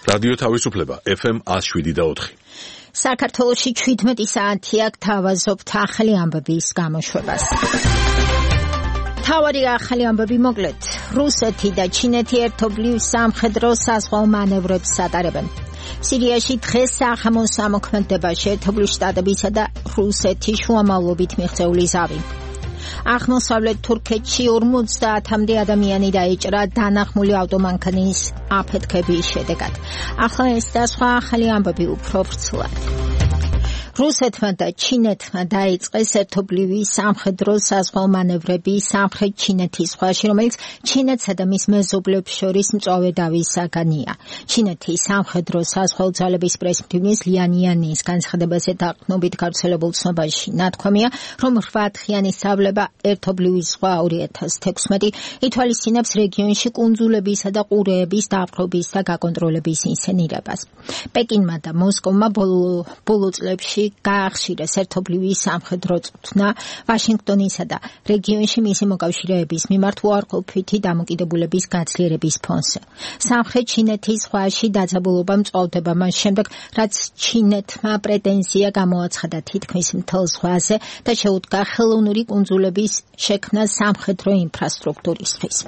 რადიო თავისუფლება FM 107.4. საქართველოში 17 საათია გთავაზობთ ახალი ამბების გამოშვებას. თავარი ახალი ამბები მოკლედ. რუსეთი და ჩინეთი ერთობლივ სამხედრო საზღვაო მანევრებს ატარებენ. სირიაში დღეს სახამოს ამოქმედება შეერთებული შტატებისა და რუსეთის შუამავლობით მიღწეული ზავი. აღმოსავლეთ თურქეთში 50-მდე ადამიანი დაიჭრა დანახმული ავტომანქანის აფეთქების შედეგად. ახლა ეს და სხვა ახალი ამბები უფრო ვრცლად. რუსეთმა და ჩინეთმა დაიწყეს ერთობლივი სამხედრო საზღვაო მანევრები სამხრეთ ჩინეთის ზღვაში, რომელიც ჩინეთსა და მის მეზობლებს შორის მწვავე დავის საგანია. ჩინეთის სამხედრო საზღვაო ძალების პრეზიდენტის ლიანიანის განცხადებაზე დაყრდნობით გავრცელებულ ცნობაში ნათქვამია, რომ 8-დღიანი სწავლება ერთობლივი ზღვა 2016 ითვალისწინებს რეგიონში კუნძულებისა და ყურეების დაპყრობის და გაკონტროლების ინსცენირებას. პეკინმა და მოსკოვმა ბოლო წლებში გაახშირეს ერთობლივი სამხედრო წვრთნა ვაშინგტონისა და რეგიონში მისი მოკავშირეების მიმართ უარყოფითი დამოკიდებულების გაძლიერების ფონზე. სამხრეთ ჩინეთის ზღვაში დაძაბულობა მწვავდება მას შემდეგ, რაც ჩინეთმა პრეტენზია გამოაცხადა თითქმის მთელ ზღვაზე და შეუდგა ხელოვნური კუნძულების შექმნა სამხედრო ინფრასტრუქტურისთვის.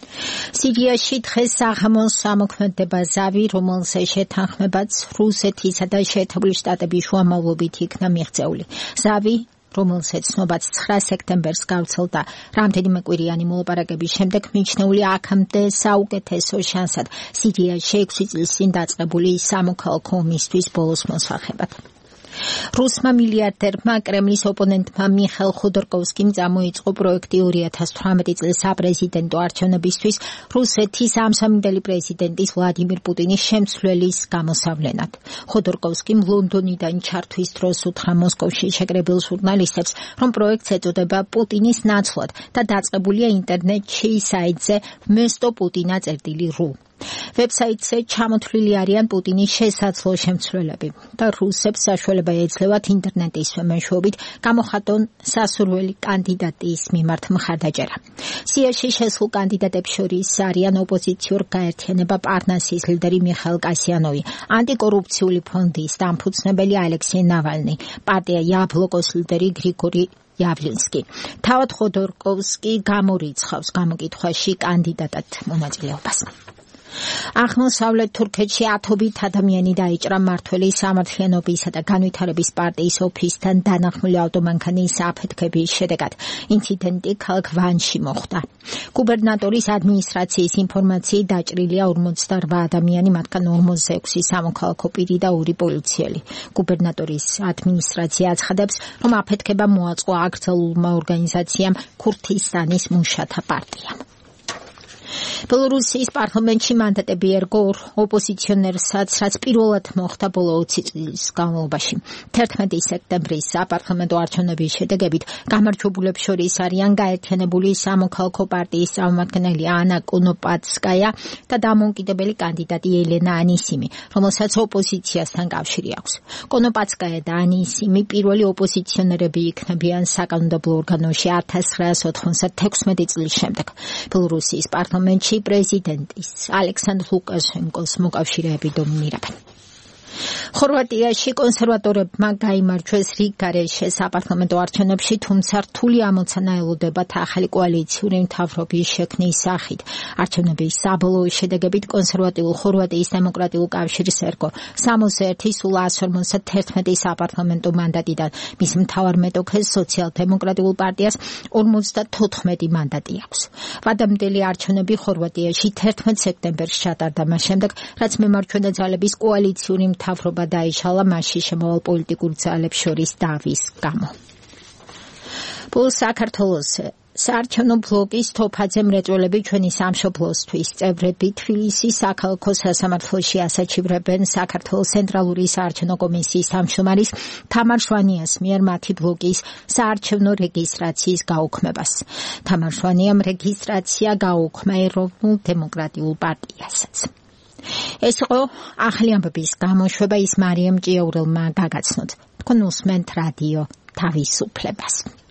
სირიაში დღეს სახამოს ამოქმედება ზავი, რომელზე შეთანხმებაც რუსეთისა და შეერთებული შტატების შუამავლობით იქნა მიღწეული. ზავი, რომელზეც ცნობაც 9 სექტემბერს გავრცელდა რამდენიმე კვირიანი მოლაპარაკების შემდეგ, მიჩნეული აქამდე საუკეთესო შანსად სირიაში 6 წლის წინ დაწყებული სამოქალაქო ომისთვის ბოლოს მოსახებად. რუსმა მილიარდერმა კრემლის ოპონენტმა მიხეილ ხოდორკოვსკიმ წამოიწყო პროექტი 2018 წლის საპრეზიდენტო არჩევნებისთვის რუსეთის ამსამინდელი პრეზიდენტის ვლადიმირ პუტინის შემცვლელის გამოსავლენად. ხოდორკოვსკიმ ლონდონიდან ჩართვის დროს უთხრა მოსკოვში შეკრებილ ჟურნალისტებს, რომ პროექტს ეწოდება პუტინის ნაცვლად და დაწყებულია ინტერნეტში საიტზე mesto.putina.ru. ვებსაიტზე ჩამოთვლილი არიან პუტინის შესაძლო შემცვლელები და რუსებს საშუალება ეძლევათ ინტერნეტის მეშვეობით გამოხატონ სასურველი კანდიდატის მიმართ მხარდაჭერა. სიაში შესულ კანდიდატებს შორის არიან ოპოზიციურ გაერთიანება პარნასის ლიდერი მიხაილ კასიანოვი, ანტიკორუფციული ფონდის დამფუძნებელი ალექსეი ნავალნი, პარტია იაბლოკოს ლიდერი გრიგორი იავლინსკი. თავად ხოდორკოვსკი გამორიცხავს გამოკითხვაში კანდიდატად მონაწილეობას. აღმოსავლეთ თურქეთში ათობით ადამიანი დაიჭრა მმართველი სამართლიანობისა და განვითარების პარტიის ოფისთან დანახმული ავტომანქანის აფეთქების შედეგად. ინციდენტი ქალაქ ვანში მოხდა. გუბერნატორის ადმინისტრაციის ინფორმაციით დაჭრილია 48 ადამიანი, მათგან 46 სამოქალაქო პირი და 2 პოლიციელი. გუბერნატორის ადმინისტრაცია აცხადებს, რომ აფეთქება მოაწყო აკრძალულმა ორგანიზაციამ ქურთისტანის მუშათა პარტიამ. ბელორუსიის პარლამენტში მანდატები ერგო ოპოზიციონერსაც, რაც პირველად მოხდა ბოლო 20 წლის განმავლობაში. 11 სექტემბრის საპარლამენტო არჩევნების შედეგებით გამარჯვებულებს შორის არიან გაერთიანებული სამოქალაქო პარტიის წარმომადგენელი ანა კონოპაცკაია და დამოუკიდებელი კანდიდატი ელენა ანისიმი, რომელსაც ოპოზიციასთან კავშირი აქვს. კონოპაცკაია და ანისიმი პირველი ოპოზიციონერები იქნებიან საკანონმდებლო ორგანოში 1996 წლის შემდეგ. ბელორუსიის პარლამენტში პრეზიდენტის ალექსანდრ ლუკაშენკოს მოკავშირეები დომინირებენ. ხორვატიაში კონსერვატორებმა გაიმარჯვეს რიგგარეშე საპარლამენტო არჩევნებში, თუმცა რთული ამოცანა ელოდებათ ახალი კოალიციური მთავრობის შექმნის სახით. არჩევნების საბოლოო შედეგებით კონსერვატიულ ხორვატიის დემოკრატიულ კავშირს ერგო 61 სულ 151 საპარლამენტო მანდატიდან, მის მთავარ მეტოქეს სოციალ-დემოკრატიულ პარტიას 54 მანდატი აქვს. ვადამდელი არჩევნები ხორვატიაში 11 სექტემბერს ჩატარდა მას შემდეგ, რაც მემარჯვენე ძალების კოალიციური მთავრობა დაიშალა მასში შემავალ პოლიტიკურ ძალებს შორის დავის გამო. საქართველოს საარჩევნო ბლოკის თოფაძე მრეწველები ჩვენი სამშობლოსთვის წევრები თბილისის საქალაქო სასამართლოში ასაჩივრებენ საქართველოს ცენტრალური საარჩევნო კომისიის თავმჯდომარის თამარ შვანიას მიერ მათი ბლოკის საარჩევნო რეგისტრაციის გაუქმებას. თამარ შვანიამ რეგისტრაცია გაუქმა ეროვნულ დემოკრატიულ პარტიასაც. ეს იყო ახალი ამბების გამოშვება, ის მარიამ ჭიაურელმა გაგაცნოთ. თქვენ უსმენთ რადიო თავისუფლებას.